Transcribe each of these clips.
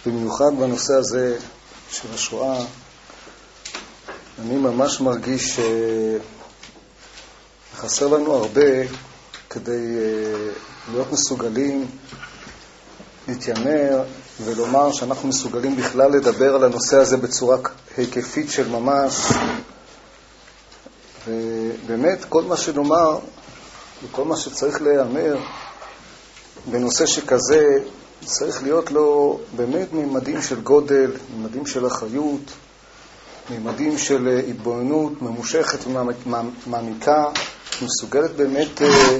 במיוחד בנושא הזה של השואה, אני ממש מרגיש שחסר לנו הרבה כדי להיות מסוגלים להתיימר ולומר שאנחנו מסוגלים בכלל לדבר על הנושא הזה בצורה היקפית של ממש. ובאמת כל מה שנאמר וכל מה שצריך להיאמר בנושא שכזה צריך להיות לו באמת ממדים של גודל, ממדים של אחריות, ממדים של התבוננות ממושכת ומעמיקה, מסוגלת באמת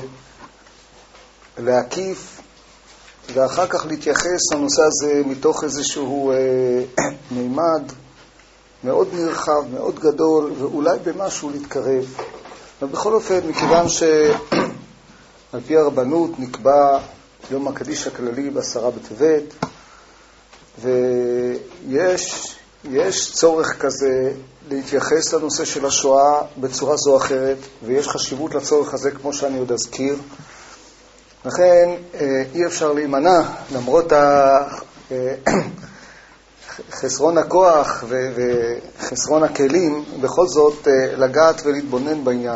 להקיף ואחר כך להתייחס לנושא הזה מתוך איזשהו מימד מאוד נרחב, מאוד גדול, ואולי במשהו להתקרב. אבל בכל אופן, מכיוון שעל פי הרבנות נקבע יום הקדיש הכללי ב10 בטבת, ויש צורך כזה להתייחס לנושא של השואה בצורה זו או אחרת, ויש חשיבות לצורך הזה כמו שאני עוד אזכיר. לכן אי אפשר להימנע, למרות חסרון הכוח וחסרון הכלים, בכל זאת לגעת ולהתבונן בעניין.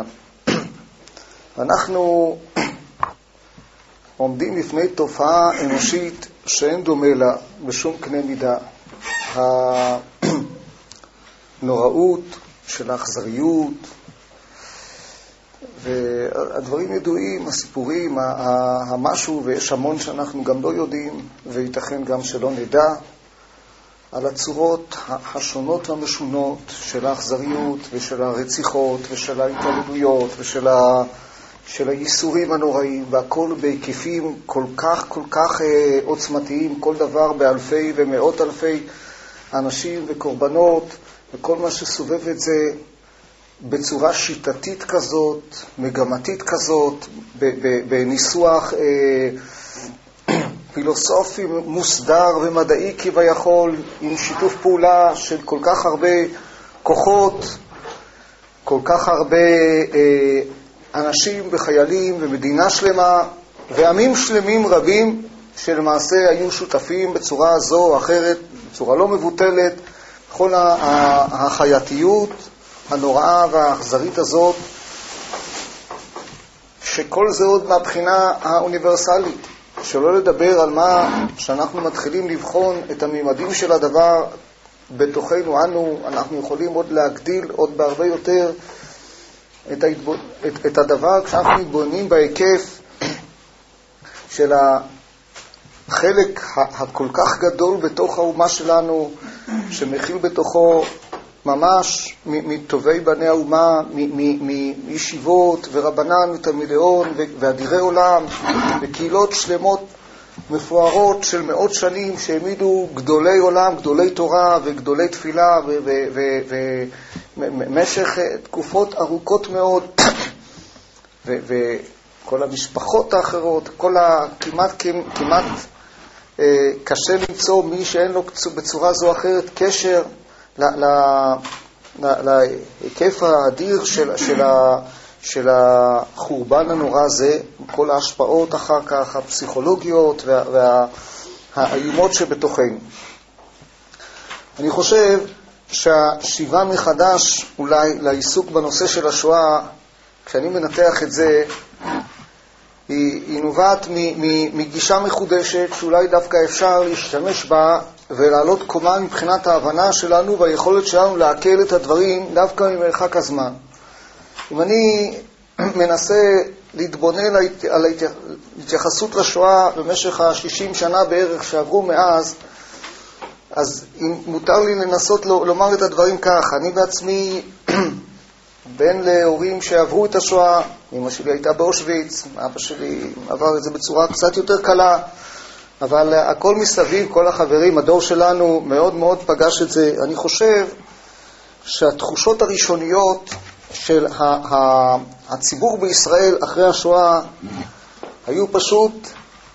אנחנו עומדים לפני תופעה אנושית שאין דומה לה בשום קנה מידה. הנוראות של האכזריות, והדברים ידועים, הסיפורים, המשהו, ויש המון שאנחנו גם לא יודעים, וייתכן גם שלא נדע, על הצורות השונות והמשונות של האכזריות ושל הרציחות ושל ההתעללויות של הייסורים הנוראים, והכל בהיקפים כל כך עוצמתיים, כל דבר באלפי ומאות אלפי אנשים וקורבנות, וכל מה שסובב את זה בצורה שיטתית כזאת, מגמתית כזאת, בניסוח פילוסופי מוסדר ומדעי כביכול, עם שיתוף פעולה של כל כך הרבה כוחות, כל כך הרבה אנשים וחיילים ומדינה שלמה ועמים שלמים רבים שלמעשה היו שותפים בצורה זו או אחרת, בצורה לא מבוטלת, בכל החייתיות הנוראה והאכזרית הזאת, שכל זה עוד מהבחינה האוניברסלית, שלא לדבר על מה שאנחנו מתחילים לבחון את הממדים של הדבר בתוכנו אנו, אנחנו יכולים עוד להגדיל עוד בהרבה יותר את הדבר כשאנחנו מתבוננים בהיקף של החלק הכל כך גדול בתוך האומה שלנו, שמכיל בתוכו ממש מטובי בני האומה, מישיבות ורבנן ותלמידי הון ואדירי עולם, וקהילות שלמות מפוארות של מאות שנים שהעמידו גדולי עולם, גדולי תורה וגדולי תפילה במשך תקופות ארוכות מאוד, וכל המשפחות האחרות, כמעט קשה למצוא מי שאין לו בצורה זו או אחרת קשר להיקף האדיר של החורבן הנורא הזה, כל ההשפעות אחר כך, הפסיכולוגיות והאיומות שבתוכנו. אני חושב שהשיבה מחדש אולי לעיסוק בנושא של השואה, כשאני מנתח את זה, היא נובעת מגישה מחודשת שאולי דווקא אפשר להשתמש בה ולעלות קומה מבחינת ההבנה שלנו והיכולת שלנו להקל את הדברים דווקא ממרחק הזמן. אם אני מנסה להתבונן על ההתייחסות לשואה במשך 60 שנה בערך שעברו מאז, אז אם מותר לי לנסות לומר את הדברים כך, אני בעצמי בן להורים שעברו את השואה, אמא שלי הייתה באושוויץ, אבא שלי עבר את זה בצורה קצת יותר קלה, אבל הכל מסביב, כל החברים, הדור שלנו מאוד מאוד פגש את זה. אני חושב שהתחושות הראשוניות של הציבור בישראל אחרי השואה היו פשוט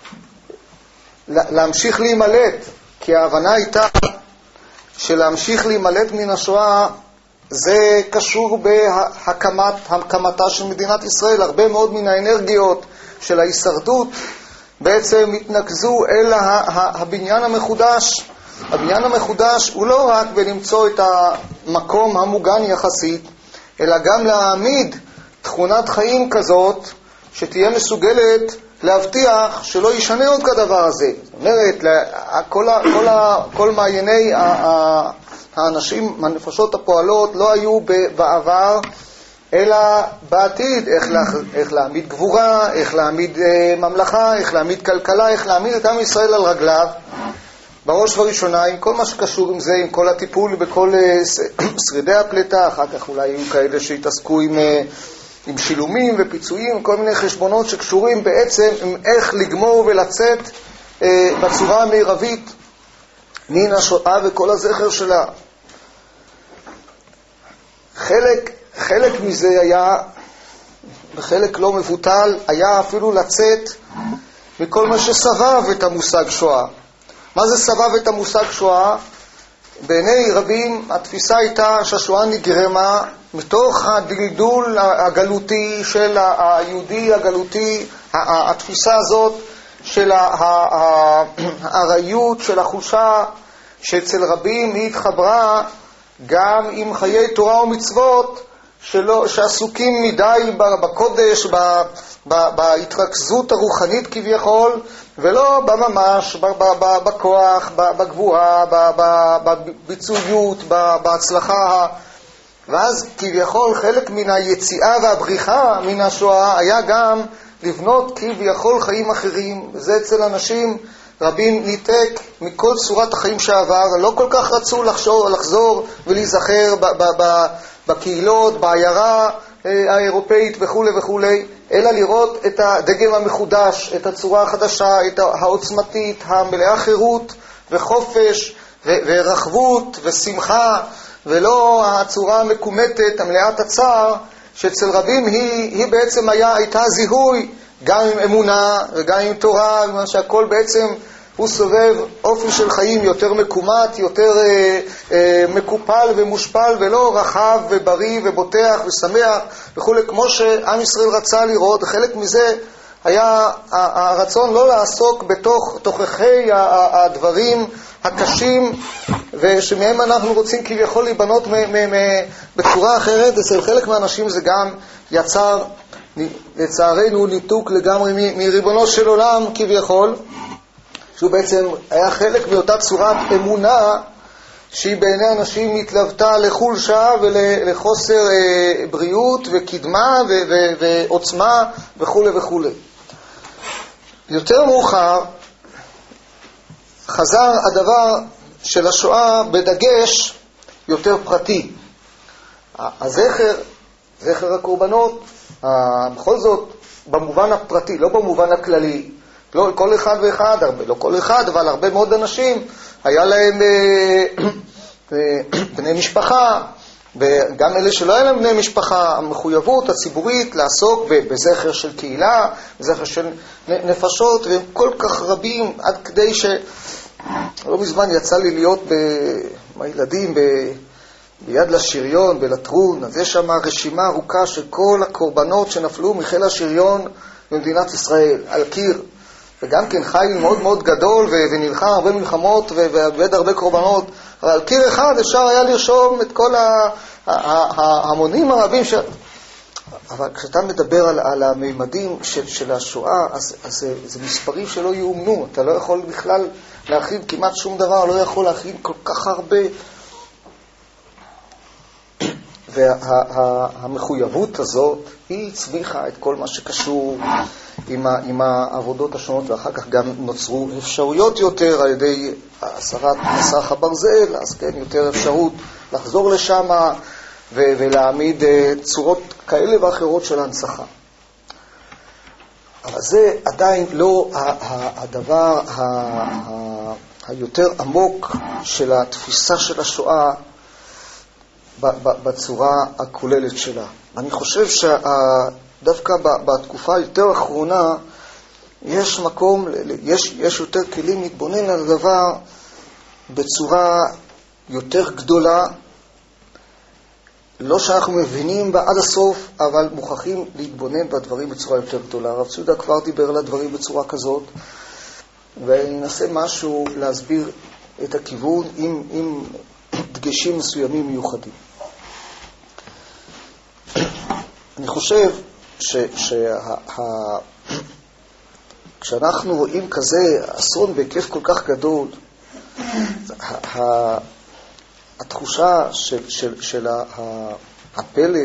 להמשיך להימלט, כי ההבנה הייתה שלהמשיך להימלט מן השואה זה קשור בהקמתה של מדינת ישראל. הרבה מאוד מן האנרגיות של ההישרדות בעצם התנקזו אל הבניין המחודש הבניין המחודש הוא לא רק בלמצוא את המקום המוגן יחסית, אלא גם להעמיד תכונת חיים כזאת שתהיה מסוגלת להבטיח שלא ישנה עוד כדבר הזה. זאת אומרת, כל מעייני האנשים, הנפשות הפועלות, לא היו בעבר, אלא בעתיד, איך להעמיד גבורה, איך להעמיד ממלכה, איך להעמיד כלכלה, איך להעמיד את עם ישראל על רגליו, בראש וראשונה, עם כל מה שקשור עם זה, עם כל הטיפול בכל שרידי הפלטה. אחר כך אולי יהיו כאלה שהתעסקו עם שילומים ופיצויים, כל מיני חשבונות שקשורים בעצם עם איך לגמור ולצאת בצורה המרבית מן השואה וכל הזכר שלה. חלק מזה היה, וחלק לא מבוטל, היה אפילו לצאת מכל מה שסבב את המושג שואה. מה זה סבב את המושג שואה? בעיני רבים התפיסה הייתה שהשואה נגרמה מתוך הדלדול הגלותי של היהודי הגלותי, התפיסה הזאת של העריות, של החולשה, שאצל רבים היא התחברה גם עם חיי תורה ומצוות שעסוקים מדי בקודש, בהתרכזות הרוחנית כביכול, ולא בממש, בכוח, בגבורה, בביצועיות, בהצלחה. ואז כביכול חלק מן היציאה והבריחה מן השואה היה גם לבנות כביכול חיים אחרים. זה אצל אנשים רבים ניתק מכל צורת החיים שעבר, לא כל כך רצו לחזור ולהיזכר בקהילות, בעיירה האירופאית וכו' וכו', אלא לראות את הדגם המחודש, את הצורה החדשה, את העוצמתית, המלאה חירות וחופש ורחבות ושמחה, ולא הצורה המקומטת, המלאת הצער, שאצל רבים היא בעצם הייתה זיהוי, גם עם אמונה וגם עם תורה, שהכל בעצם הוא סובב אופי של חיים יותר מקומט, יותר מקופל ומושפל, ולא רחב ובריא ובוטח ושמח וכו', כמו שעם ישראל רצה לראות. חלק מזה היה הרצון לא לעסוק בתוככי הדברים הקשים, ושמהם אנחנו רוצים כביכול להיבנות בצורה אחרת. אצל חלק מהאנשים זה גם יצר לצערנו ניתוק לגמרי מריבונו של עולם כביכול, שהוא בעצם היה חלק מאותה צורת אמונה שהיא בעיני אנשים התלוותה לחולשה ולחוסר בריאות וקדמה ועוצמה וכו' וכו'. יותר מאוחר חזר הדבר של השואה בדגש יותר פרטי. זכר הקורבנות, בכל זאת במובן הפרטי, לא במובן הכללי. לא כל אחד ואחד, לא כל אחד, אבל הרבה מאוד אנשים, היה להם בני משפחה, וגם אלה שלא היה להם בני משפחה, המחויבות הציבורית לעסוק בזכר של קהילה, בזכר של נפשות, והם כל כך רבים, עד כדי שלא מזמן יצא לי להיות מהילדים ביד לשריון, בלטרון. אז יש שם רשימה ארוכה של כל הקורבנות שנפלו מחיל השריון במדינת ישראל, על קיר. וגם כן חיל מאוד מאוד גדול ונלחם הרבה מלחמות ועבד הרבה קורבנות, אבל על קיר אחד אפשר היה לרשום את כל ההמונים הרבים אבל כשאתה מדבר על הממדים של השואה, אז זה מספרים שלא יאומנו. אתה לא יכול בכלל להכין כמעט שום דבר, לא יכול להכין כל כך הרבה. והמחויבות הזאת היא הצמיחה את כל מה שקשור עם העבודות השונות, ואחר כך גם נוצרו אפשרויות יותר על ידי הסרת מסך הברזל, אז כן, יותר אפשרות לחזור לשם ולהעמיד צורות כאלה ואחרות של הנצחה. אבל זה עדיין לא הדבר היותר עמוק של התפיסה של השואה בצורה הכוללת שלה. אני חושב שדווקא בתקופה יותר האחרונה יש מקום, יש יותר כלים להתבונן על הדבר בצורה יותר גדולה. לא שאנחנו מבינים בה עד הסוף, אבל מוכרחים להתבונן בדברים בצורה יותר גדולה. הרב צודה כבר דיבר על הדברים בצורה כזאת, ואני אנסה משהו להסביר את הכיוון עם דגשים מסוימים מיוחדים. אני חושב כשאנחנו רואים כזה אסון בהיקף כל כך גדול, התחושה של הפלא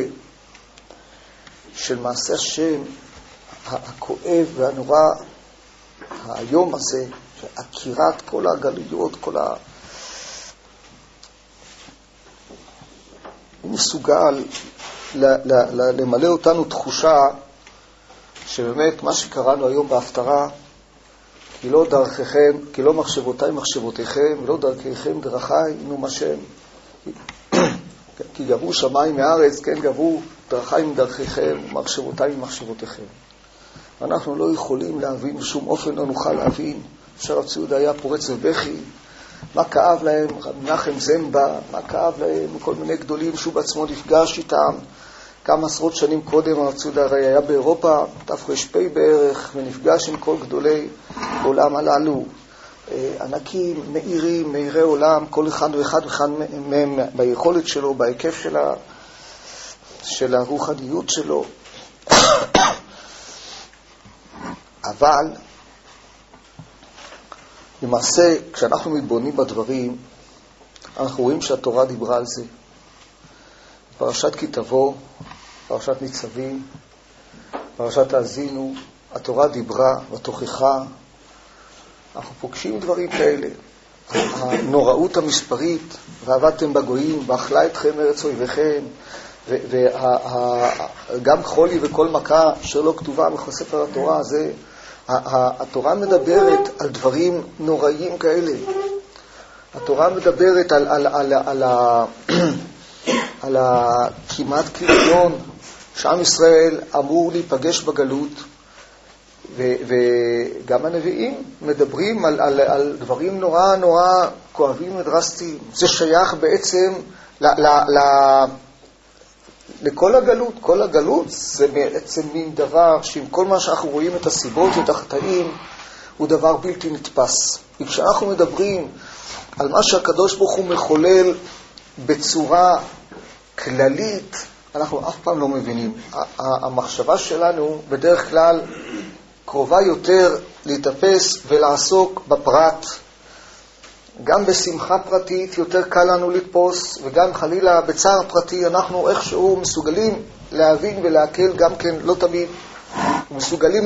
של מעשה השם הכואב והנורא היום הזה, עקירת כל הגלויות, הוא מסוגל למלא אותנו תחושה שבאמת מה שקראנו היום בהפטרה, כי לא דרככם, כי לא מחשבותיי מחשבותיכם, ולא דרכיכם דרכיי, נו מה שם. כי גברו שמיים מארץ, כן גברו דרכיי מדרכיכם, מחשבותיי ממחשבותיכם. אנחנו לא יכולים להבין, בשום אופן לא נוכל להבין. אפשר הציוד היה פורץ ובכי, מה כאב להם, מנחם זמבה, מה כאב להם, כל מיני גדולים שהוא בעצמו נפגש איתם. כמה עשרות שנים קודם הציוד הרי היה באירופה, תר"פ בערך, ונפגש עם כל גדולי עולם הללו. ענקים, מאירים, מאירי עולם, כל אחד ואחד מהם ביכולת שלו, בהיקף של הרוחניות שלו. אבל למעשה, כשאנחנו מתבוננים בדברים, אנחנו רואים שהתורה דיברה על זה. פרשת כי תבוא, פרשת ניצבים, פרשת האזינו, התורה דיברה ותוכחה. אנחנו פוגשים דברים כאלה. הנוראות המספרית, ועבדתם בגויים, ואכלה אתכם ארץ אויביכם, וגם חולי וכל מכה שלא כתובה בספר התורה הזה, התורה מדברת על דברים נוראים כאלה. התורה מדברת על כמעט קריון שעם ישראל אמור להיפגש בגלות, וגם הנביאים מדברים על דברים נורא נורא כואבים ודרסטיים. זה שייך בעצם לכל הגלות. כל הגלות זה בעצם מין דבר שעם כל מה שאנחנו רואים את הסיבות ואת החטאים הוא דבר בלתי נתפס. וכשאנחנו מדברים על מה שהקדוש ברוך הוא מחולל בצורה כללית, אנחנו אף פעם לא מבינים. המחשבה שלנו בדרך כלל קרובה יותר להתאפס ולעסוק בפרט. גם בשמחה פרטית יותר קל לנו לתפוס, וגם חלילה בצער פרטי אנחנו איכשהו מסוגלים להבין ולהקל, גם כן לא תמיד, מסוגלים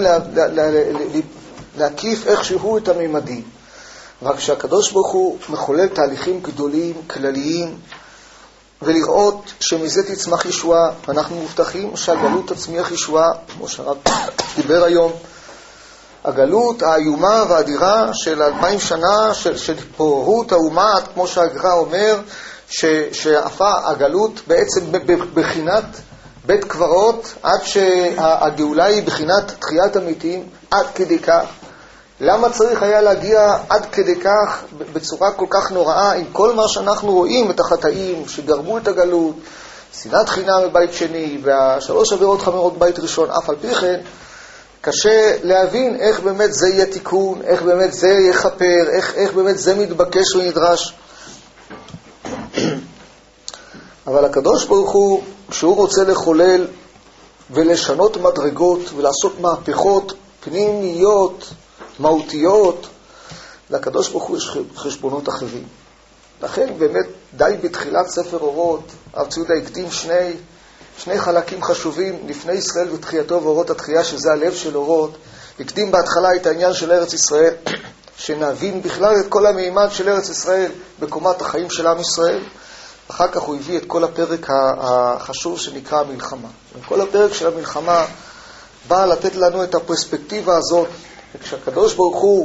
להקיף איכשהו את הממדים. רק שהקדוש ברוך הוא מחולל תהליכים גדולים, כלליים, ולראות שמזה תצמח ישועה, ואנחנו מובטחים שהגלות תצמיח ישועה, כמו שהרב דיבר היום. הגלות האיומה והאדירה של 2000 שנה של פוררות האומה, כמו שהגר"א אומר, שהפכה הגלות בעצם בבחינת בית קברות, עד שהגאולה היא בחינת תחיית המתים, עד כדי כך. למה צריך היה להגיע עד כדי כך בצורה כל כך נוראה, עם כל מה שאנחנו רואים, את החטאים שגרמו את הגלות, שנאת חינם בבית שני, והשלוש עבירות חמורות בבית ראשון, אף על פי כן, קשה להבין איך באמת זה יהיה תיקון, איך באמת זה יחפר, איך באמת זה מתבקש ונדרש. אבל הקדוש ברוך הוא, כשהוא רוצה לחולל ולשנות מדרגות ולעשות מהפכות פנימיות, מהותיות, לקדוש ברוך הוא יש חשבונות אחרים. לכן באמת די בתחילת ספר אורות, הרב ציודה הקדים שני חלקים חשובים לפני ישראל ותחייתו ואורות התחייה, שזה הלב של אורות. הקדים בהתחלה את העניין של ארץ ישראל, שנבין בכלל את כל המימד של ארץ ישראל בקומת החיים של עם ישראל. אחר כך הוא הביא את כל הפרק החשוב שנקרא המלחמה. וכל הפרק של המלחמה בא לתת לנו את הפרספקטיבה הזאת, וכשהקדוש ברוך הוא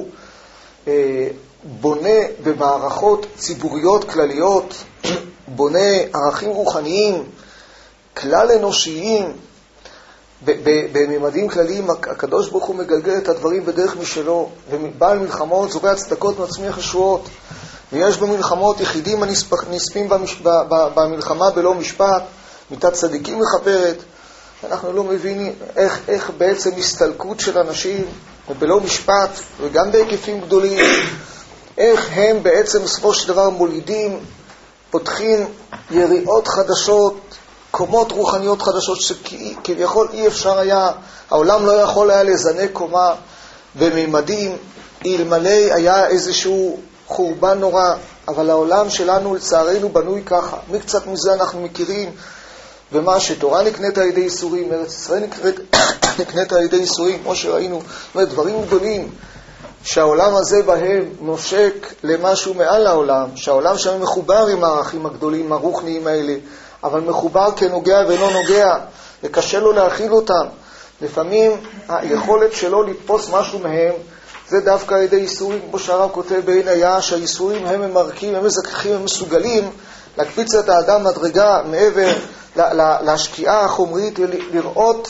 בונה במערכות ציבוריות כלליות, בונה ערכים רוחניים, כלל אנושיים, בממדים כלליים, הקדוש ברוך הוא מגלגל את הדברים בדרך משלו, ובעל מלחמות זורע צדקות מצמיח ישועות, ויש במלחמות יחידים הנספים במלחמה בלא משפט, מיתת צדיקים מחפרת. אנחנו לא מבינים איך בעצם הסתלקות של אנשים בלא משפט, וגם בהיקפים גדולים, איך הם בעצם בסופו של דבר מולידים, פותחים יריעות חדשות, קומות רוחניות חדשות שכביכול אי אפשר היה, העולם לא יכול היה לזנק קומה בממדים, אלמלא היה איזשהו חורבן נורא, אבל העולם שלנו לצערנו בנוי ככה. מקצת מזה אנחנו מכירים, ומה שתורה נקנית על ידי איסורים, ארץ ישראל נקנית על ידי איסורים, כמו שראינו, דברים גדולים, שהעולם הזה בהם נושק למשהו מעל העולם, שהעולם שלנו מחובר עם הערכים הגדולים, הרוחניים האלה, אבל מחובר כנוגע ולא נוגע, וקשה לו להכיל אותם. לפעמים היכולת שלו לתפוס משהו מהם, זה דווקא על ידי איסורים, כמו שהרב כותב בעין היה, שהאיסורים הם ממרקים, הם מזככים, הם מסוגלים להקפיץ את האדם מדרגה מעבר להשקיעה החומרית ולראות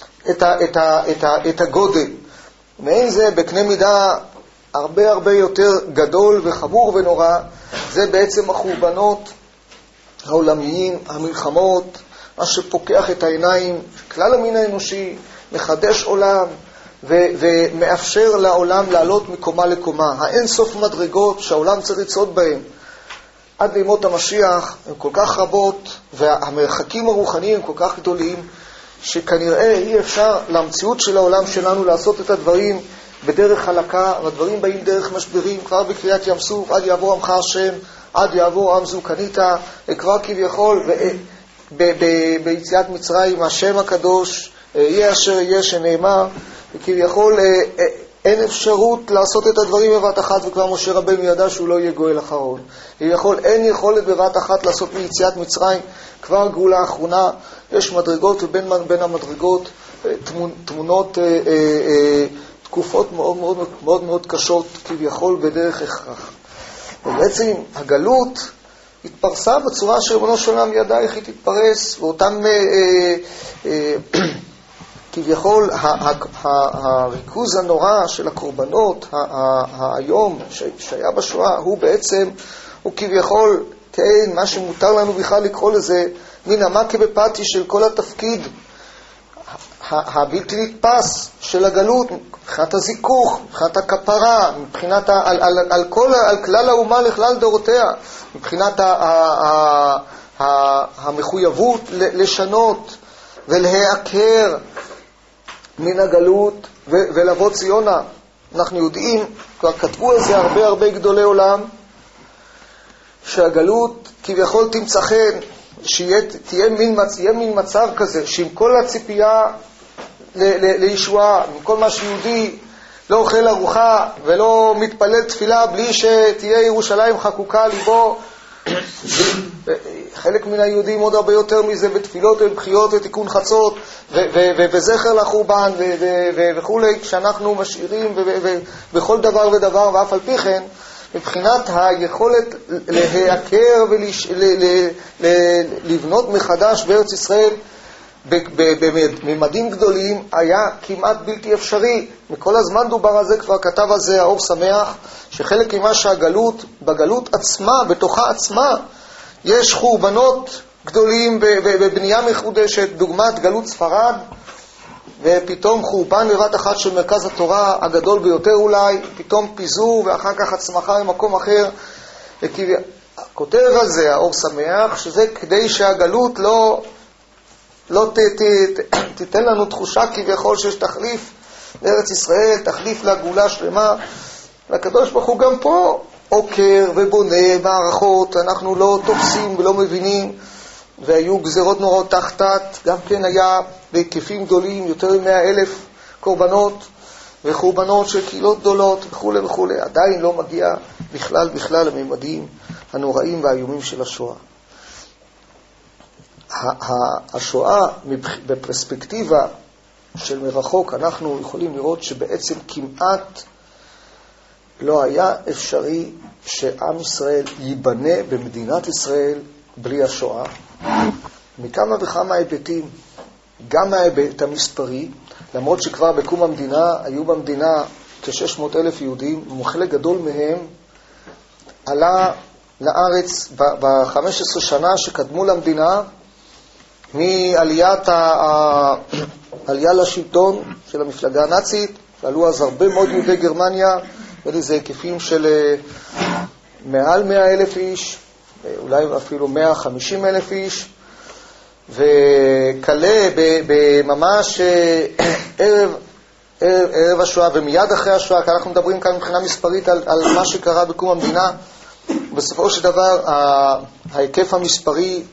את הגודל. מעין זה בקנה מידה הרבה יותר גדול וחמור ונורא, זה בעצם החורבנות העולמיים, המלחמות, מה שפוקח את העיניים, כלל המין האנושי, מחדש עולם ומאפשר לעולם לעלות מקומה לקומה. האין סוף מדרגות שהעולם צריך לצעוד בהן עד לימות המשיח הן כל כך רבות, והמרחקים הרוחניים הם כל כך גדולים, שכנראה אי אפשר למציאות של העולם שלנו לעשות את הדברים בדרך חלקה, והדברים באים דרך משברים, כבר בקריאת ים סוף, עד יעבור עמך השם, עד יעבור עם זו קנית, כבר כביכול, ביציאת מצרים, השם הקדוש, יהיה אשר יהיה שנאמר, וכביכול אין אפשרות לעשות את הדברים בבת אחת, וכבר משה רבנו ידע שהוא לא יהיה גואל אחרון. אין יכולת בבת אחת לעשות מיציאת מצרים, כבר גאולה האחרונה, יש מדרגות ובין המדרגות תמונות, תקופות מאוד קשות, כביכול בדרך הכרח. ובעצם הגלות התפרסה בצורה שריבונו של עולם ידע איך היא תתפרס, ואותם כביכול הריכוז הנורא של הקורבנות היום שהיה בשואה הוא בעצם, הוא כביכול כן, מה שמותר לנו בכלל לקרוא לזה מן המכה בפתי של כל התפקיד הבלתי נתפס של הגלות, מבחינת הזיכוך, מבחינת הכפרה, מבחינת על כלל האומה לכלל דורותיה, מבחינת המחויבות לשנות ולהיעקר מן הגלות ולבוא ציונה. אנחנו יודעים, כבר כתבו על זה הרבה גדולי עולם, שהגלות כביכול תמצא חן, שיהיה מין מצב כזה, שעם כל הציפייה לישועה, עם כל מה שיהודי לא אוכל ארוחה ולא מתפלל תפילה בלי שתהיה ירושלים חקוקה ליבו, חלק מן היהודים עוד הרבה יותר מזה בתפילות ובחיות ותיקון חצות וזכר לחורבן וכו', שאנחנו משאירים בכל דבר ודבר, ואף על פי כן מבחינת היכולת להיעקר ולבנות מחדש בארץ ישראל בממדים גדולים היה כמעט בלתי אפשרי. מכל הזמן דובר על זה, כבר כתב על זה האור שמח, שחלק ממה שהגלות, בגלות עצמה, בתוכה עצמה, יש חורבנות גדולים בבנייה מחודשת, דוגמת גלות ספרד, ופתאום חורבן בבת אחת של מרכז התורה הגדול ביותר אולי, פתאום פיזור ואחר כך הצמחה במקום אחר. כותב על זה האור שמח, שזה כדי שהגלות לא תיתן לנו תחושה כביכול שיש תחליף לארץ ישראל, תחליף לגאולה שלמה. והקדוש ברוך הוא גם פה עוקר ובונה מערכות, אנחנו לא תופסים ולא מבינים, והיו גזרות נוראות תחתת, גם כן היה בהיקפים גדולים, יותר מ100,000 קורבנות וחורבנות של קהילות גדולות וכו' וכו'. עדיין לא מגיע בכלל לממדים הנוראים והאיומים של השואה. השואה בפרספקטיבה של מרחוק אנחנו יכולים לראות שבעצם כמעט לא היה אפשרי שעם ישראל ייבנה במדינת ישראל בלי השואה, מכמה וכמה היבטים. גם ההיבט המספרי, למרות שכבר בקום המדינה היו במדינה כ-600,000 יהודים, וחלק גדול מהם עלה לארץ ב-15 שנה שקדמו למדינה, מעליית העלייה לשלטון של המפלגה הנאצית. עלו אז הרבה מאוד יהודי גרמניה זה היקפים של מעל 100,000 איש, אולי אפילו 150,000 איש, וקלה בממש ערב השואה ומיד אחרי השואה, כי אנחנו מדברים כאן מבחינה מספרית על מה שקרה בקום המדינה. בסופו של דבר ההיקף המספרי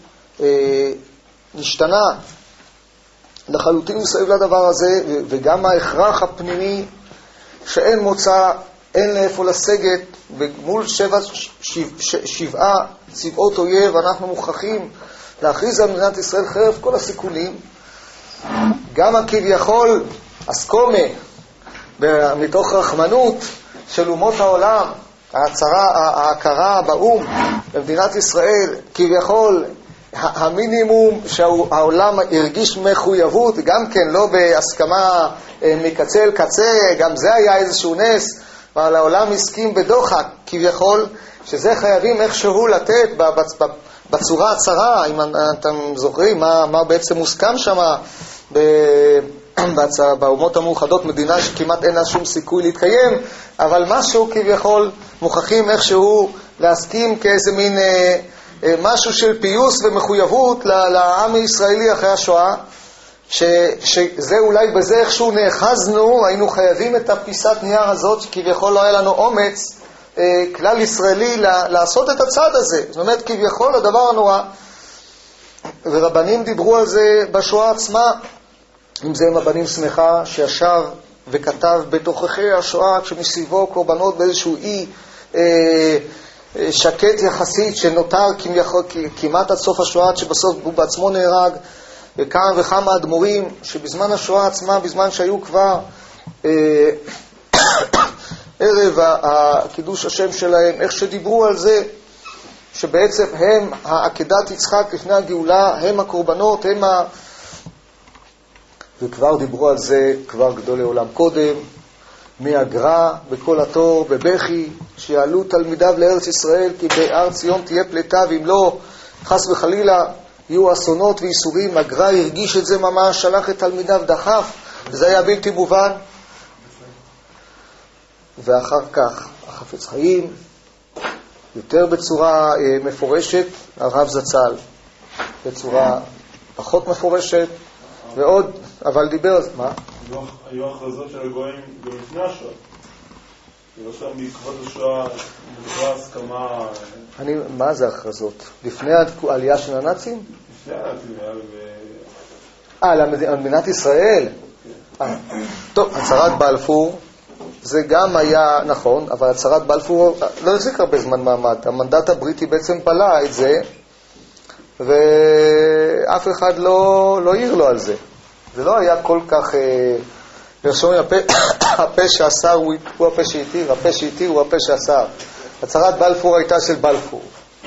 נשתנה לחלוטין מסביב לדבר הזה, וגם ההכרח הפנימי שאין מוצא, אין לאיפה לסגת, ומול שבעה צבאות אויב אנחנו מוכרחים להכריז על מדינת ישראל חרף כל הסיכונים. גם הכביכול אסקומה מתוך רחמנות של אומות העולם, ההכרה באום במדינת ישראל, כביכול המינימום שהעולם הרגיש מחויבות, גם כן לא בהסכמה מקצה אל קצה, גם זה היה איזשהו נס, אבל העולם הסכים בדוחק כביכול, שזה חייבים איכשהו לתת בצורה הצרה. אם אתם זוכרים מה בעצם מוסכם שם באומות המאוחדות, מדינה שכמעט אין לה שום סיכוי להתקיים, אבל משהו כביכול מוכרחים איכשהו להסכים כאיזה מין משהו של פיוס ומחויבות לעם הישראלי אחרי השואה, שזה אולי בזה איכשהו נאחזנו, היינו חייבים את הפיסת נייר הזאת, שכביכול לא היה לנו אומץ כלל ישראלי לעשות את הצעד הזה. זאת אומרת, כביכול הדבר הנורא, ורבנים דיברו על זה בשואה עצמה, אם זה רבנים שמחה שישב וכתב בתוככי השואה, כשמסביבו קורבנות באיזשהו אי שקט יחסית שנותר כמעט עד סוף השואה, שבסוף הוא בעצמו נהרג, וכמה וכמה אדמו"רים שבזמן השואה עצמה, בזמן שהיו כבר ערב הקידוש השם שלהם, איך שדיברו על זה שבעצם הם העקדת יצחק לפני הגאולה, הם הקורבנות, הם וכבר דיברו על זה כבר גדולי עולם קודם, מהגר"א בכל התור בבכי, שיעלו תלמידיו לארץ ישראל, כי בארץ ציון תהיה פלטה, ואם לא חס וחלילה יהיו אסונות ואיסורים. הגר"א הרגיש את זה ממש, שלח את תלמידיו, דחף, זה היה בלתי מובן. ואחר כך החפץ חיים יותר בצורה מפורשת, הרב זצ"ל בצורה פחות מפורשת, ועוד, אבל דיבר על זה. מה? היו הכרזות של הגויים גם לפני השואה. עכשיו בעקבות השואה נקרא הסכמה... מה זה הכרזות? לפני העלייה של הנאצים? לפני הנאצים על מדינת ישראל? טוב, הצהרת בלפור זה גם היה נכון, אבל הצהרת בלפור לא החזיק הרבה זמן מעמד. המנדט הבריטי בעצם בלע את זה, ואף אחד לא העיר לו על זה. זה לא היה כל כך... לרשום הפה שאסר הוא הפה שהתיר, הפה שהתיר הוא הפה שאסר. הצהרת בלפור הייתה של בלפור.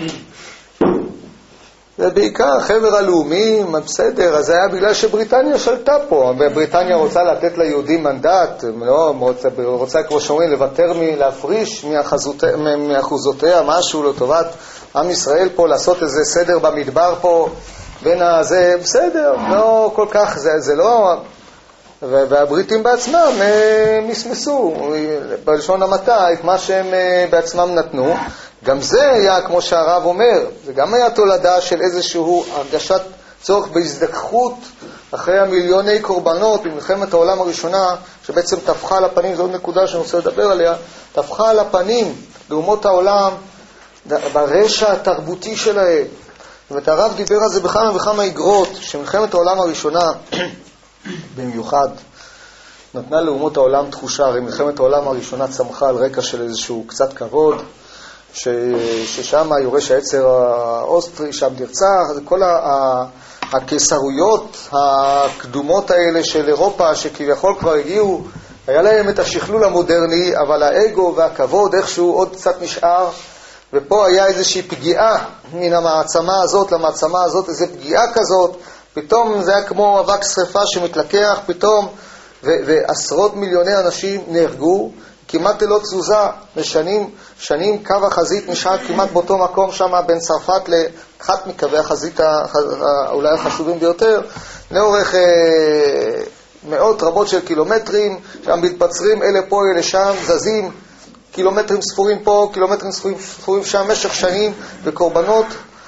ובעיקר חבר הלאומים, בסדר, אז זה היה בגלל שבריטניה שלטה פה. בריטניה רוצה לתת ליהודים מנדט, לא, רוצה כמו שאומרים להפריש מאחוזותיה משהו לטובת עם ישראל פה, לעשות איזה סדר במדבר פה בין הזה, בסדר, לא כל כך, זה לא... והבריטים בעצמם מסמסו בלשון המעטה את מה שהם בעצמם נתנו. גם זה היה, כמו שהרב אומר, זה גם היה תולדה של איזשהו הרגשת צורך בהזדככות אחרי המיליוני קורבנות במלחמת העולם הראשונה, שבעצם תפחה על הפנים, זו עוד נקודה שאני רוצה לדבר עליה, תפחה על הפנים לאומות העולם ברשע התרבותי שלהם. ואת הרב דיבר על זה בכמה וכמה איגרות, שמלחמת העולם הראשונה במיוחד נתנה לאומות העולם תחושה, הרי מלחמת העולם הראשונה צמחה על רקע של איזשהו קצת כבוד, ששם יורש העצר האוסטרי, שם נרצח, כל הקיסרויות הקדומות האלה של אירופה, שכביכול כבר הגיעו, היה להם את השכלול המודרני, אבל האגו והכבוד איכשהו עוד קצת נשאר, ופה היה איזושהי פגיעה מן המעצמה הזאת למעצמה הזאת, איזו פגיעה כזאת, פתאום זה היה כמו אבק שריפה שמתלקח, פתאום, ועשרות מיליוני אנשים נהרגו, כמעט ללא תזוזה, שנים קו החזית נשאר כמעט באותו מקום שם, בין צרפת לאחת מקווי החזית אולי החשובים ביותר, לאורך מאות רבות של קילומטרים, שם מתבצרים אלה פה אלה שם, זזים קילומטרים ספורים פה, קילומטרים ספורים שם, משך שנים, וקורבנות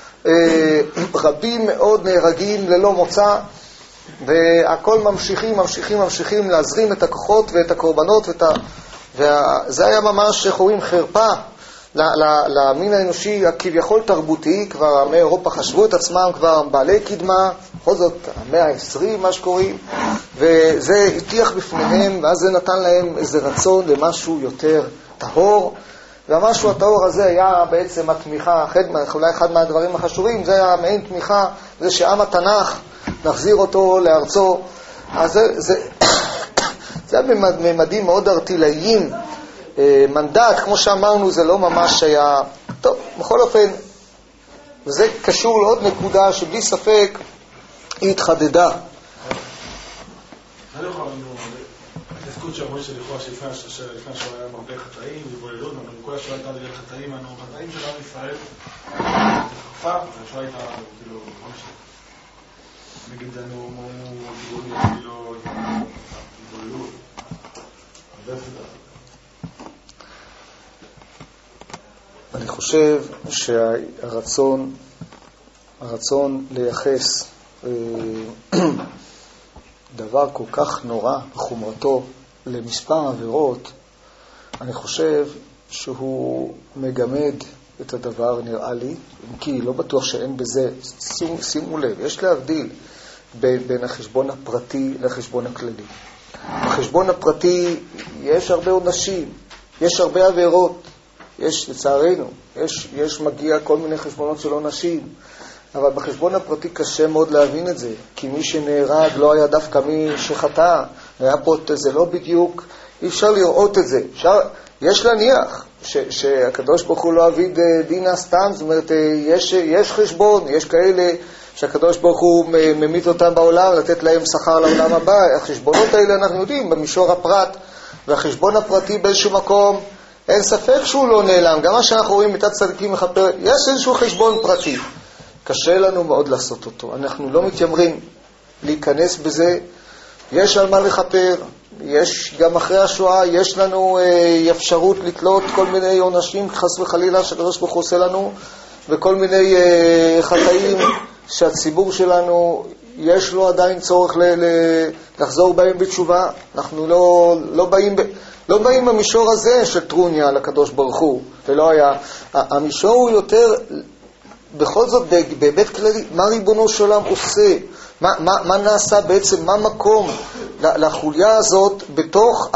רבים מאוד נהרגים ללא מוצא, והכל ממשיכים להזרים את הכוחות ואת הקורבנות, וזה היה ממש חורים חרפה למין האנושי הכביכול תרבותי. כבר עמי אירופה חשבו את עצמם כבר בעלי קדמה, בכל זאת המאה ה-20 מה שקוראים, וזה הטיח בפניהם, ואז זה נתן להם איזה רצון למשהו יותר טהור, והמשהו הטהור הזה היה בעצם התמיכה, אולי אחד מהדברים החשובים, זה היה מעין תמיכה, זה שעם התנ"ך נחזיר אותו לארצו. אז זה בממדים מאוד ארטילאיים, מנדט, כמו שאמרנו, זה לא ממש היה טוב. בכל אופן, וזה קשור לעוד נקודה שבלי ספק היא התחדדה. אני לא יכול לתפקוד שאומרים שלכאורה שלפני שהוא היה מרבה חטאים ובוללות, אבל כל השואה הייתה בגלל חטאים, החטאים של עם ישראל תקופה, והשואה הייתה כאילו נגיד לנו גיבורים כאילו התבוללות הרבה פתח. אני חושב שהרצון לייחס דבר כל כך נורא בחומרתו למספר עבירות, אני חושב שהוא מגמד את הדבר, נראה לי, כי לא בטוח שאין בזה, שימו לב, יש להבדיל בין החשבון הפרטי לחשבון הכללי. בחשבון הפרטי יש הרבה עונשים, יש הרבה עבירות, יש, לצערנו, יש מגיע כל מיני חשבונות של עונשים, אבל בחשבון הפרטי קשה מאוד להבין את זה, כי מי שנהרג לא היה דווקא מי שחטא, היה פה, זה לא בדיוק, אי אפשר לראות את זה. יש להניח שהקדוש ברוך הוא לא אביד דינה סתם, זאת אומרת, יש חשבון, יש כאלה שהקדוש ברוך הוא ממית אותם בעולם, לתת להם שכר לעולם הבא. החשבונות האלה אנחנו יודעים במישור הפרט, והחשבון הפרטי באיזשהו מקום, אין ספק שהוא לא נעלם. גם מה שאנחנו רואים מצד צדיקים מחפר, יש איזשהו חשבון פרטי. קשה לנו מאוד לעשות אותו. אנחנו לא מתיימרים להיכנס בזה. יש על מה לחפר. יש גם אחרי השואה, יש לנו אפשרות לתלות כל מיני עונשים, חס וחלילה, שהקדוש ברוך הוא עושה לנו, וכל מיני חטאים שהציבור שלנו יש לו עדיין צורך לחזור בהם בתשובה. אנחנו לא באים במישור הזה של טרוניה על הקדוש ברוך הוא, ולא היה. המישור הוא יותר, בכל זאת, בהיבט כללי, מה ריבונו של עולם עושה? מה נעשה בעצם? מה מקום לחוליה הזאת בתוך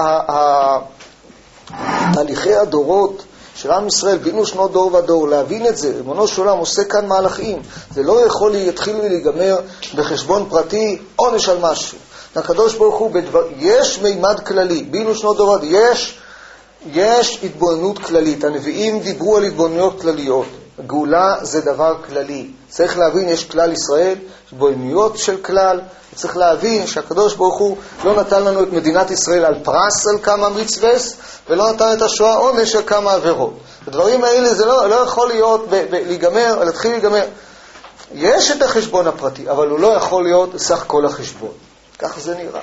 תהליכי הדורות של עם ישראל, בינו שנות דור ודור, להבין את זה. ריבונו של עולם עושה כאן מהלכים. זה לא יכול להתחיל ולהיגמר בחשבון פרטי, עונש על משהו. הקדוש ברוך הוא יש מימד כללי, בינו שנות דור ודור, יש התבוננות כללית. הנביאים דיברו על התבוננויות כלליות. גאולה זה דבר כללי. צריך להבין, יש כלל ישראל, התבוננויות של כלל. צריך להבין שהקדוש ברוך הוא לא נתן לנו את מדינת ישראל על פרס על כמה מצווס, ולא נתן את השואה עונש על כמה עבירות. הדברים האלה זה לא יכול להיות להיגמר, להתחיל להיגמר. יש את החשבון הפרטי, אבל הוא לא יכול להיות סך כל החשבון. כך זה נראה.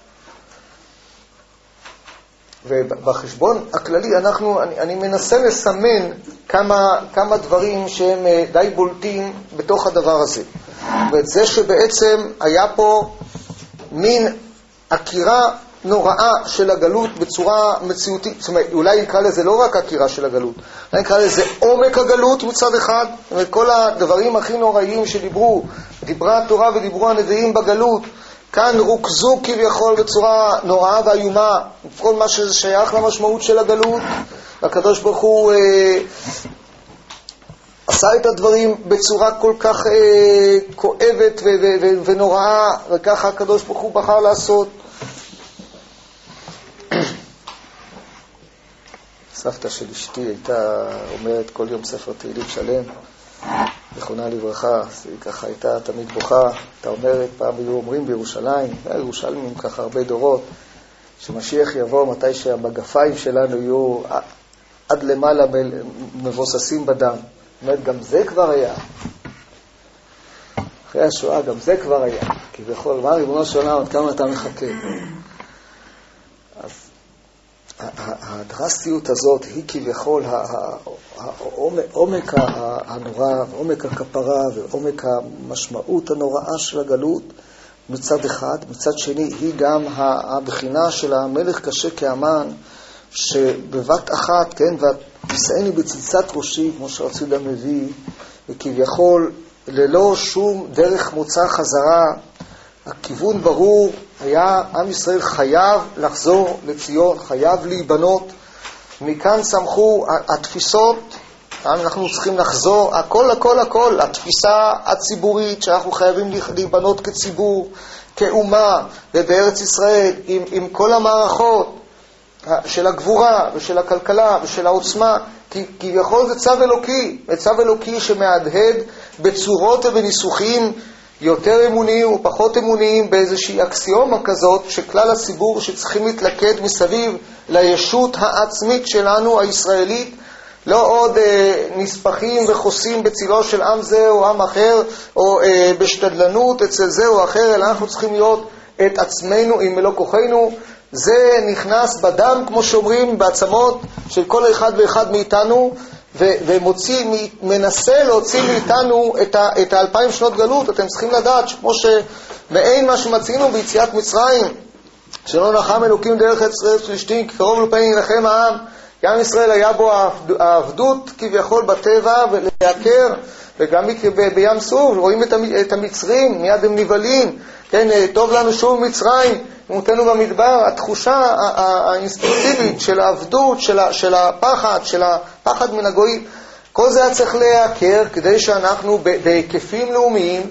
ובחשבון הכללי אני מנסה לסמן כמה דברים שהם די בולטים בתוך הדבר הזה. ואת זה שבעצם היה פה מין עקירה נוראה של הגלות בצורה מציאותית. זאת אומרת, אולי נקרא לזה לא רק עקירה של הגלות, אולי נקרא לזה עומק הגלות מצד אחד. זאת אומרת, כל הדברים הכי נוראיים דיברה התורה ודיברו הנביאים בגלות, כאן רוכזו כביכול בצורה נוראה ואיומה, כל מה שזה שייך למשמעות של הגלות. הקדוש ברוך הוא עשה את הדברים בצורה כל כך כואבת ונוראה, וככה הקדוש ברוך הוא בחר לעשות. סבתא של אשתי הייתה אומרת כל יום ספר תהילים שלם, זכרונה לברכה, היא ככה הייתה תמיד בוכה, הייתה אומרת, פעם היו אומרים בירושלים, ירושלמים ככה הרבה דורות, שמשיח יבוא מתי שהמגפיים שלנו יהיו עד למעלה מבוססים בדם. זאת אומרת, גם זה כבר היה. אחרי השואה גם זה כבר היה. כי בכל ריבונו של עולם, עד כמה אתה מחכה. אז הדרסטיות הזאת היא כביכול עומק הנורא, עומק הכפרה ועומק המשמעות הנוראה של הגלות מצד אחד. מצד שני היא גם הבחינה של המלך קשה כאמן, שבבת אחת, כן, ותישאני בצלצת ראשי, כמו שרצידה מביא, וכביכול ללא שום דרך מוצא חזרה, הכיוון ברור היה, עם ישראל חייב לחזור לציון, חייב להיבנות. מכאן צמחו התפיסות, אנחנו צריכים לחזור, הכל, התפיסה הציבורית שאנחנו חייבים להיבנות כציבור, כאומה, ובארץ ישראל, עם כל המערכות של הגבורה ושל הכלכלה ושל העוצמה, כי כביכול זה צו אלוקי, צו אלוקי שמהדהד בצורות ובניסוחים יותר אמוניים ופחות אמוניים, באיזושהי אקסיומה כזאת שכלל הציבור שצריכים להתלכד מסביב לישות העצמית שלנו הישראלית, לא עוד נספחים וחוסים בצילו של עם זה או עם אחר, או בשתדלנות אצל זה או אחר, אלא אנחנו צריכים להיות את עצמנו עם מלוא כוחנו. זה נכנס בדם, כמו שאומרים, בעצמות של כל אחד ואחד מאיתנו, ומנסה להוציא מאיתנו את 2000 שנות גלות. אתם צריכים לדעת שכמו שמעין מה שמצינו ביציאת מצרים, שלא נחם אלוקים דרך ארץ פלישתים, כי קרוב לפני ילחם העם, גם ישראל היה בו העבדות כביכול בטבע ולהכר, וגם בים סוף רואים את המצרים, מיד הם נבלים, כן, טוב לנו שוב מצרים, מותנו במדבר. התחושה האינסטינקטיבית של העבדות, של הפחד מן הגויים, כל זה היה צריך להכר כדי שאנחנו בהיקפים לאומיים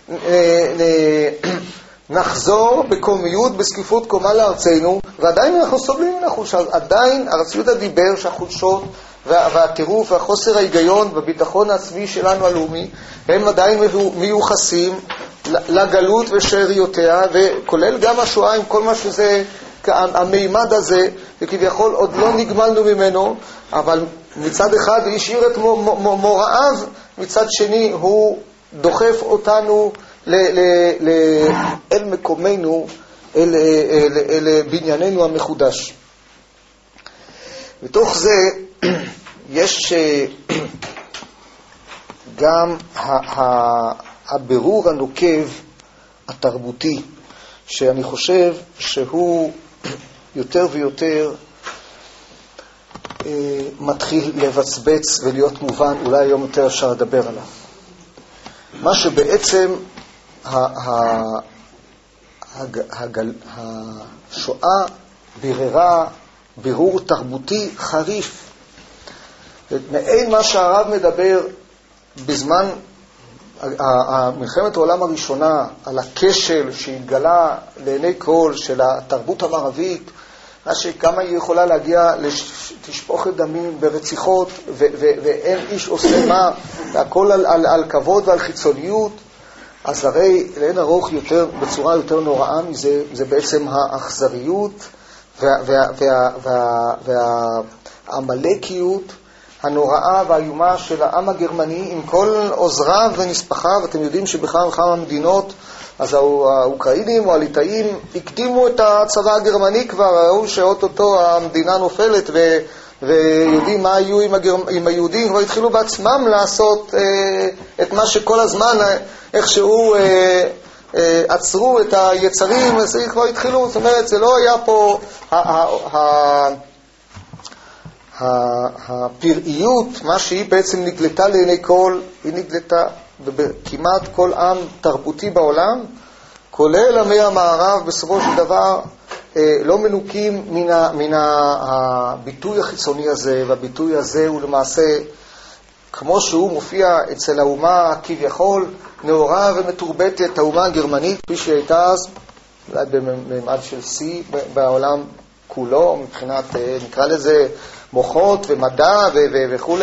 נחזור בקומיות, בסקיפות קומה לארצנו, ועדיין אנחנו סובלים מן החולשה. עדיין הרב דיבר שהחולשות והטירוף והחוסר ההיגיון והביטחון העצמי שלנו הלאומי הם עדיין מיוחסים לגלות ושאריותיה, וכולל גם השואה עם כל מה שזה, המימד הזה, וכביכול עוד לא נגמלנו ממנו, אבל מצד אחד הוא השאיר את מוראיו, מצד שני הוא דוחף אותנו אל מקומנו, אל בנייננו המחודש. בתוך זה יש גם הבירור הנוקב התרבותי, שאני חושב שהוא יותר ויותר מתחיל לבצבץ ולהיות מובן, אולי היום יותר אפשר לדבר עליו. מה שבעצם השואה ביררה בירור תרבותי חריף. מעין מה שהרב מדבר בזמן מלחמת העולם הראשונה, על הכשל שהתגלה לעיני כל של התרבות המערבית, כמה היא יכולה להגיע לתשפוכת דמים ברציחות, ואין איש עושה מה, והכל על כבוד ועל חיצוניות. אז הרי לאין ארוך יותר, בצורה יותר נוראה מזה, זה בעצם האכזריות והעמלקיות הנוראה והאיומה של העם הגרמני עם כל עוזריו ונספחיו. אתם יודעים שבכמה וכמה מדינות, אז האוקראינים או הליטאים הקדימו את הצבא הגרמני, כבר ראו שאוטוטו המדינה נופלת, ויודעים מה היו עם היהודים, כבר התחילו בעצמם לעשות את מה שכל הזמן איכשהו עצרו את היצרים, אז כבר התחילו. זאת אומרת, זה לא היה פה הפראיות, מה שהיא בעצם נגלתה לעיני כל, היא נגלתה כמעט כל עם תרבותי בעולם, כולל עמי המערב, בסופו של דבר לא מנוקים מן הביטוי החיצוני הזה, והביטוי הזה הוא למעשה כמו שהוא מופיע אצל האומה כביכול נאורה ומתורבתת, האומה הגרמנית, כפי שהיא הייתה אז, אולי בממד של C בעולם כולו, מבחינת נקרא לזה מוחות ומדע וכו',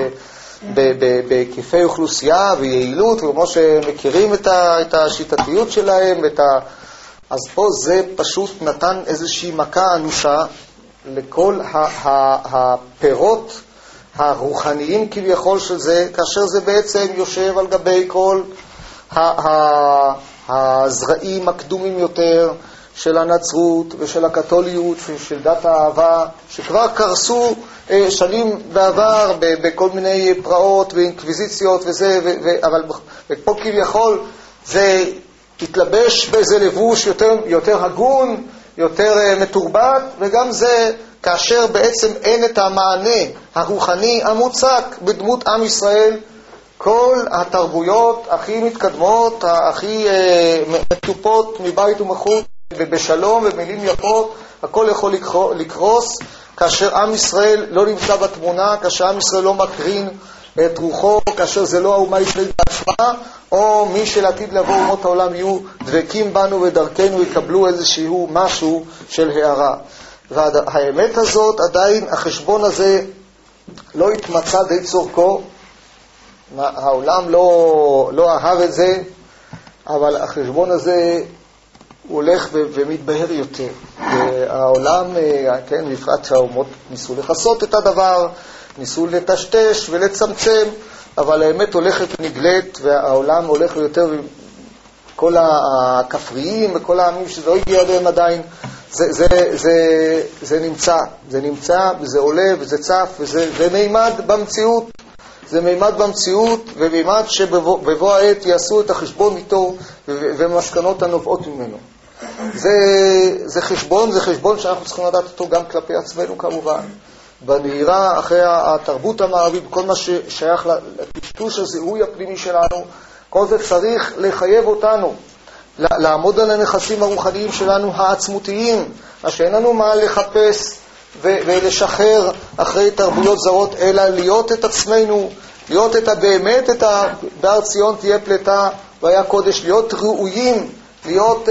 בהיקפי אוכלוסייה ויעילות, וכמו שמכירים את השיטתיות שלהם, אז פה זה פשוט נתן איזושהי מכה אנושה לכל הפירות הרוחניים כביכול של זה, כאשר זה בעצם יושב על גבי כל הזרעים הקדומים יותר של הנצרות ושל הקתוליות ושל דת האהבה, שכבר קרסו שנים בעבר בכל מיני פרעות ואינקוויזיציות וזה, אבל פה כביכול זה התלבש באיזה לבוש יותר הגון, יותר מתורבת, וגם זה כאשר בעצם אין את המענה הרוחני המוצק בדמות עם ישראל. כל התרבויות הכי מתקדמות, הכי מטופות מבית ומחוץ ובשלום ומילים יפות, הכל יכול לקרוס כאשר עם ישראל לא נמצא בתמונה, כאשר עם ישראל לא מקרין את רוחו, כאשר זה לא האומה הישראלית בעצמה, או מי שלעתיד לבוא אומות העולם יהיו דבקים בנו ודרכנו יקבלו איזשהו משהו של הערה. והאמת הזאת, עדיין החשבון הזה לא התמצא די צורכו, העולם לא אהב את זה, אבל החשבון הזה הולך ומתבהר יותר. העולם, כן, בפרט שהאומות ניסו לחסות את הדבר, ניסו לטשטש ולצמצם, אבל האמת הולכת ונגלית, והעולם הולך יותר, כל הכפריים וכל העמים שזה לא הגיע עליהם עדיין, זה נמצא, וזה עולה, וזה צף, וזה מימד במציאות. זה מימד במציאות, ומימד שבבוא העת יעשו את החשבון איתו, ומסקנות הנובעות ממנו. זה חשבון שאנחנו צריכים לדעת אותו גם כלפי עצמנו כמובן. בנהירה אחרי התרבות המערבית, כל מה ששייך לטשטוש הזיהוי הפנימי שלנו, כל זה צריך לחייב אותנו, לעמוד על הנכסים הרוחניים שלנו העצמותיים, שאין לנו מה לחפש ולשחרר אחרי תרבויות זרות, אלא להיות את עצמנו, להיות את באמת, בהר ציון תהיה פלטה והיה קודש, להיות ראויים, להיות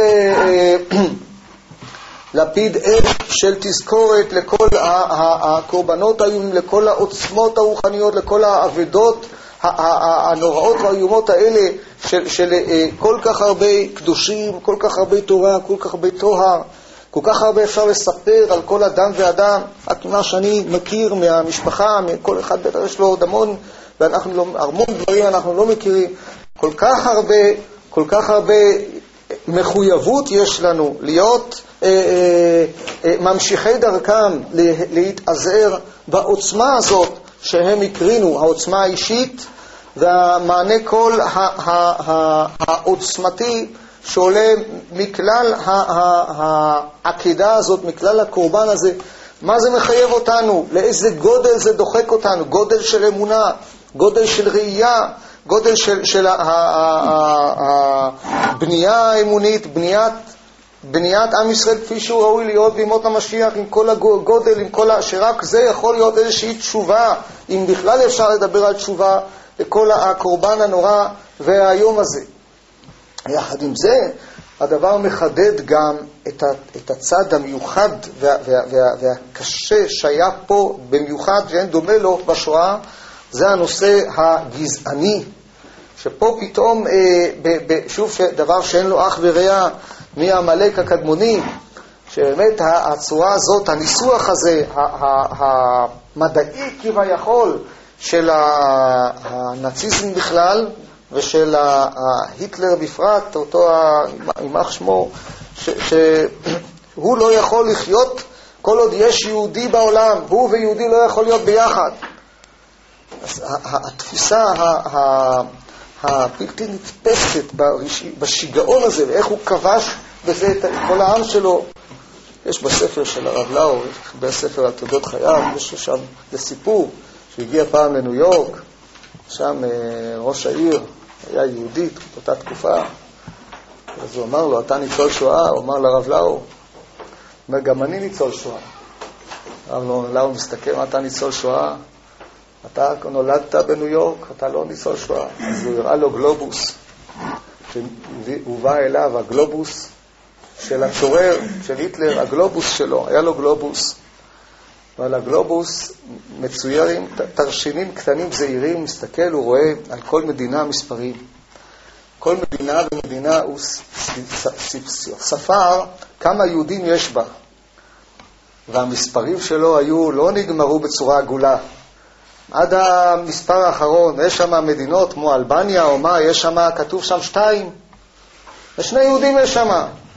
לפיד אש של תזכורת לכל הקורבנות האיומים, לכל העוצמות הרוחניות, לכל העבדות הנוראות והאיומות האלה של כל כך הרבה קדושים, כל כך הרבה תורה, כל כך הרבה תוהר, כל כך הרבה אפשר לספר על כל אדם ואדם. רק מה שאני מכיר מהמשפחה, מכל אחד בטח יש לו עוד המון דברים אנחנו לא מכירים. כל כך הרבה מחויבות יש לנו להיות ממשיכי דרכם, להתעזר בעוצמה הזאת שהם הקרינו, העוצמה האישית והמענה כל העוצמתי שעולה מכלל העקידה הזאת, מכלל הקורבן הזה. מה זה מחייב אותנו? לאיזה גודל זה דוחק אותנו? גודל של אמונה, גודל של ראייה, גודל של הבנייה האמונית, בניית עם ישראל כפי שהוא ראוי להיות בימות המשיח, עם כל הגודל, עם כל שרק זה יכול להיות איזושהי תשובה, אם בכלל אפשר לדבר על תשובה לכל הקורבן הנורא והיום הזה. יחד עם זה, הדבר מחדד גם את הצד המיוחד והקשה שהיה פה במיוחד ואין דומה לו בשואה, זה הנושא הגזעני, שפה פתאום, שוב דבר שאין לו אח ורע מהמלאק הקדמוני, שבאמת הצורה הזאת, הניסוח הזה, המדעי כביכול של הנאציזם בכלל, ושל היטלר בפרט, אותו יימח שמו, שהוא לא יכול לחיות כל עוד יש יהודי בעולם, הוא ויהודי לא יכול להיות ביחד. אז התפיסה הבלתי נתפסת בשיגעון הזה, ואיך הוא כבש בזה את כל העם שלו. יש בספר של הרב לאו, בספר על תולדות חייו, יש שם לסיפור שהגיע פעם לניו יורק, שם ראש העיר היה יהודית באותה תקופה, אז הוא אמר לו, אתה ניצול שואה? הוא אמר לרב לאו, גם אני ניצול שואה. הרב לאו מסתכל, אתה ניצול שואה? אתה נולדת בניו יורק, אתה לא ניצול שואה. אז הוא הראה לו גלובוס, שהובא אליו הגלובוס של הצורר, של היטלר, הגלובוס שלו, היה לו גלובוס. ועל הגלובוס מצוירים תרשימים קטנים זעירים, מסתכל, הוא רואה על כל מדינה מספרים. כל מדינה ומדינה הוא ספר כמה יהודים יש בה. והמספרים שלו לא נגמרו בצורה עגולה. עד המספר האחרון, יש שם מדינות כמו אלבניה או מה, יש שם, כתוב שם 2. ושני יהודים יש שם.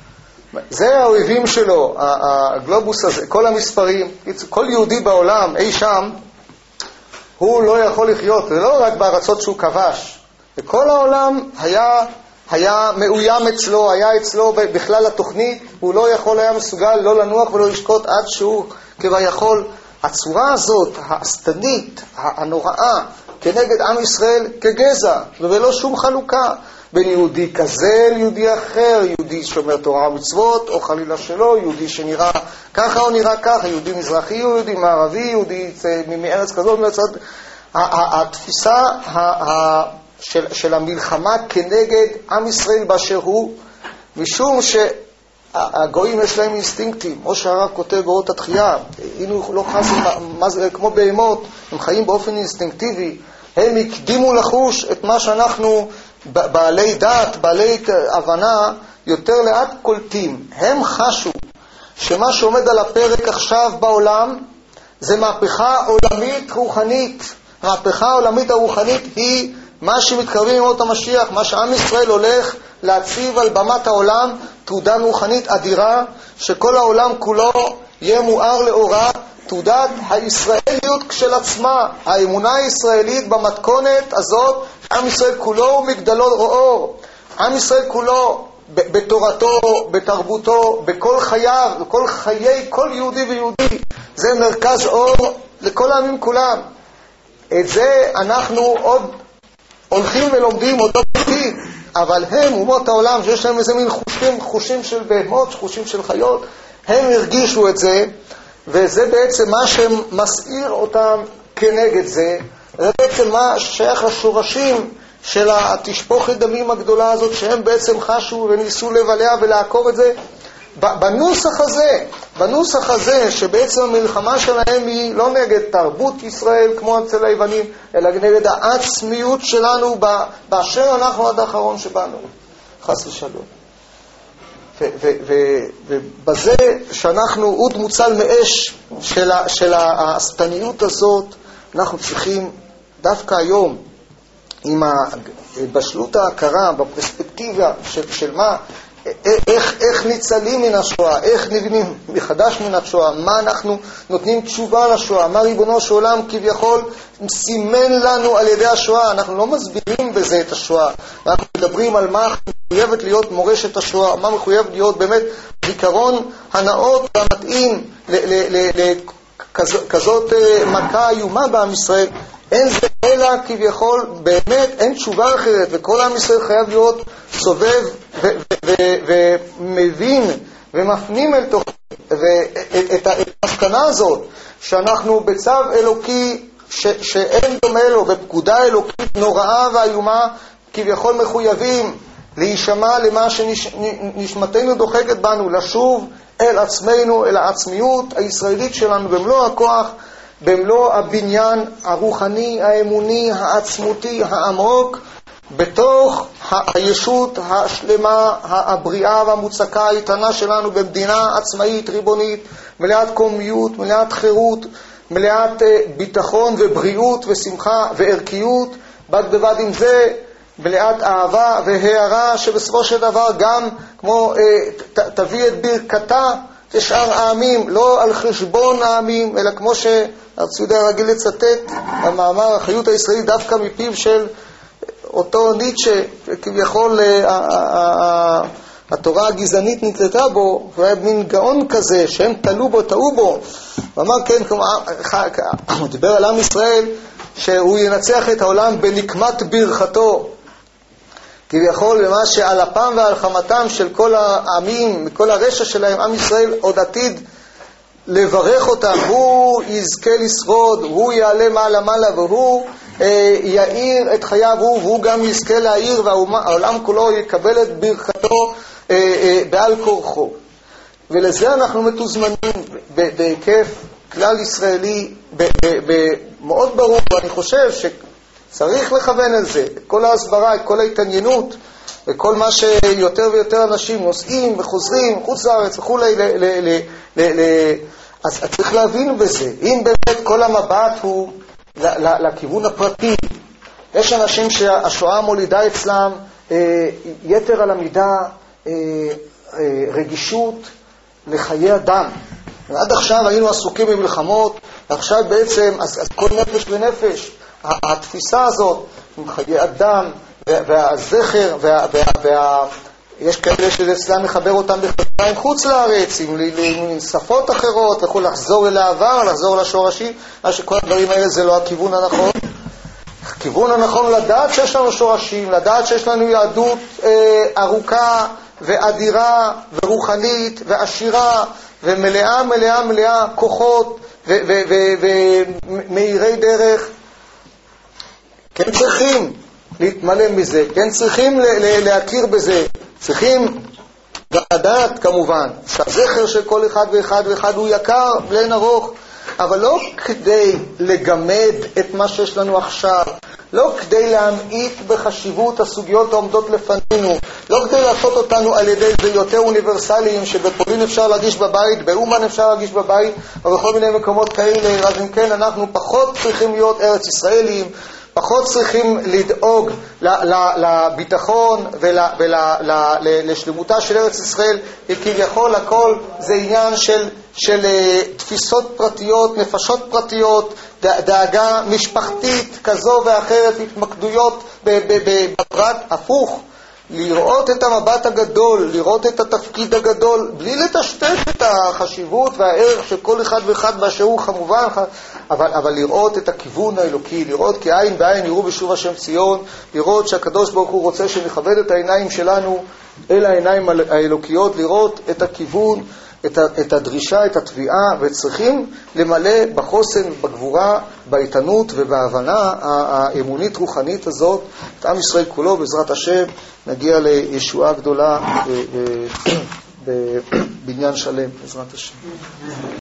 זה האויבים שלו, הגלובוס הזה, כל המספרים, כל יהודי בעולם, אי שם, הוא לא יכול לחיות, זה לא רק בארצות שהוא כבש. וכל העולם היה מאוים אצלו, היה אצלו בכלל התוכנית, הוא לא יכול, היה מסוגל לא לנוח ולא לשקוט עד שהוא כביכול. הצורה הזאת, השטנית, הנוראה, כנגד עם ישראל כגזע, ולא שום חלוקה בין יהודי כזה ליהודי אחר, יהודי שומר תורה ומצוות, או חלילה שלו, יהודי שנראה ככה או נראה ככה, יהודי מזרחי, יהודי מערבי, יהודי מארץ כזאת, התפיסה של המלחמה כנגד עם ישראל באשר הוא, משום שהגויים יש להם אינסטינקטים, כמו שהרב כותב באורות התחייה, הנה לא חסים, כמו בהמות, הם חיים באופן אינסטינקטיבי, הם הקדימו לחוש את מה שאנחנו בעלי דת, בעלי הבנה, יותר לאט קולטים. הם חשו שמה שעומד על הפרק עכשיו בעולם זה מהפכה עולמית רוחנית. המהפכה העולמית הרוחנית היא מה שמתקרבים ימות המשיח, מה שעם ישראל הולך להציב על במת העולם, תעודה רוחנית אדירה, שכל העולם כולו יהיה מואר לאורה, תעודת הישראליות כשל עצמה, האמונה הישראלית במתכונת הזאת, עם ישראל כולו הוא מגדלו אור, עם ישראל כולו בתורתו, בתרבותו, בכל חייו, בכל חיי כל יהודי ויהודי, זה מרכז אור לכל העמים כולם. את זה אנחנו עוד הולכים ולומדים, עוד לא בודקים, אבל הם, אומות העולם, שיש להם איזה מין חושים של בהמות, חושים של חיות, הם הרגישו את זה, וזה בעצם מה שמסעיר אותם כנגד זה, זה בעצם מה שייך לשורשים של התשפוכת דמים הגדולה הזאת, שהם בעצם חשו וניסו לבלע ולעקור את זה, בנוסח הזה שבעצם המלחמה שלהם היא לא נגד תרבות ישראל כמו אצל היוונים, אלא נגד העצמיות שלנו באשר אנחנו עד האחרון שבאנו, חס ושלום. ובזה שאנחנו עוד מוצל מאש של השטניות הזאת, אנחנו צריכים דווקא היום עם בשלות ההכרה, בפרספקטיבה של מה, איך ניצלים מן השואה, איך נבנים מחדש מן השואה, מה אנחנו נותנים תשובה לשואה, מה ריבונו של עולם כביכול סימן לנו על ידי השואה. אנחנו לא מסבירים בזה את השואה, אנחנו מדברים על מה מחויבת להיות מורשת השואה, מה מחויב להיות באמת זיכרון הנאות והמתאים לכזאת מכה איומה בעם ישראל. אין זה אלא כביכול באמת אין תשובה אחרת, וכל עם ישראל חייב להיות סובב ומבין ומפנים אל תוך את המסקנה הזאת שאנחנו בצו אלוקי שאין דומה לו, בפקודה אלוקית נוראה ואיומה, כביכול מחויבים להישמע למה שנשמתנו דוחקת בנו, לשוב אל עצמנו, אל העצמיות הישראלית שלנו במלוא הכוח, במלוא הבניין הרוחני, האמוני, העצמותי, העמוק, בתוך הישות השלמה, הבריאה והמוצקה האיתנה שלנו במדינה עצמאית, ריבונית, מלאת קומיות, מלאת חירות, מלאת ביטחון ובריאות ושמחה וערכיות, בד בבד עם זה מלאת אהבה והערה, שבסופו של דבר גם כמו תביא את ברכתה לשאר העמים, לא על חשבון העמים, אלא כמו שהרב צבי רגיל לצטט המאמר החיות הישראלית דווקא מפיו של אותו ניטשה, כביכול התורה הגזענית נקלטה בו, הוא היה מין גאון כזה שהם טעו בו, הוא אמר כן, הוא דיבר על עם ישראל שהוא ינצח את העולם בנקמת ברכתו, כביכול במה שעל אפם ועל חמתם של כל העמים, מכל הרשע שלהם, עם ישראל עוד עתיד לברך אותם, הוא יזכה לשרוד, הוא יעלה מעלה והוא יאיר את חייו, והוא גם יזכה להאיר, והעולם כולו יקבל את ברכתו בעל כורחו. ולזה אנחנו מתוזמנים בהיקף כלל ישראלי מאוד ברור, ואני חושב שצריך לכוון על זה, את כל ההסברה, את כל ההתעניינות, וכל מה שיותר ויותר אנשים נוסעים וחוזרים חוץ לארץ וכולי, אז צריך להבין בזה. אם באמת כל המבט הוא לכיוון הפרטי, יש אנשים שהשואה מולידה אצלם יתר על המידה רגישות לחיי אדם. עד עכשיו היינו עסוקים במלחמות, ועכשיו בעצם, אז כל נפש ונפש, התפיסה הזאת, עם חיי אדם, והזכר, יש כאלה שאצלם מחבר אותם בחיים חוץ לארץ, עם שפות אחרות, וכו', לחזור אל העבר, לחזור לשורשים, מה שכל הדברים האלה זה לא הכיוון הנכון. הכיוון הנכון לדעת שיש לנו שורשים, לדעת שיש לנו יהדות ארוכה ואדירה ורוחנית ועשירה ומלאה מלאה מלאה כוחות ומאירי דרך. כן צריכים להתמלא מזה, כן צריכים להכיר בזה, צריכים לדעת כמובן שהזכר של כל אחד ואחד הוא יקר לאין ארוך, אבל לא כדי לגמד את מה שיש לנו עכשיו, לא כדי להמעיט בחשיבות הסוגיות העומדות לפנינו, לא כדי לעשות אותנו על ידי זה יותר אוניברסליים, שבפולין אפשר להגיש בבית, באומן אפשר להגיש בבית, או בכל מיני מקומות כאלה. אז אם כן, אנחנו פחות צריכים להיות ארץ ישראלים, פחות צריכים לדאוג לביטחון ולשלמותה של ארץ ישראל, כביכול הכל זה עניין של תפיסות פרטיות, נפשות פרטיות, דאגה משפחתית כזו ואחרת, התמקדויות בפרט. הפוך, לראות את המבט הגדול, לראות את התפקיד הגדול, בלי לטשטש את החשיבות והערך של כל אחד ואחד באשר הוא כמובן, אבל לראות את הכיוון האלוקי, לראות כי עין בעין יראו בשוב השם ציון, לראות שהקדוש ברוך הוא רוצה שנכבד את העיניים שלנו אל העיניים האלוקיות, לראות את הכיוון, את הדרישה, את התביעה, וצריכים למלא בחוסן, בגבורה, באיתנות ובהבנה האמונית רוחנית הזאת את עם ישראל כולו. בעזרת השם נגיע לישועה גדולה בבניין שלם, בעזרת השם.